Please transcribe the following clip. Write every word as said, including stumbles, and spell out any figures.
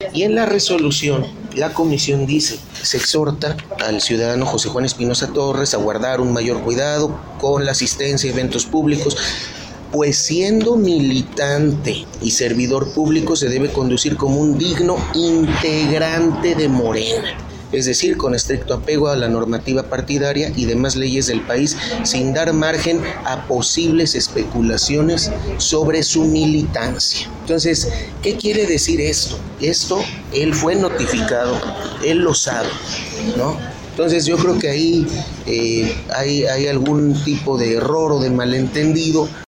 Y en la resolución, la comisión dice, se exhorta al ciudadano José Juan Espinosa Torres a guardar un mayor cuidado con la asistencia a eventos públicos, pues siendo militante y servidor público se debe conducir como un digno integrante de Morena, es decir, con estricto apego a la normativa partidaria y demás leyes del país, sin dar margen a posibles especulaciones sobre su militancia. Entonces, ¿qué quiere decir esto? Esto, él fue notificado, él lo sabe, ¿no? Entonces yo creo que ahí eh, hay, hay algún tipo de error o de malentendido.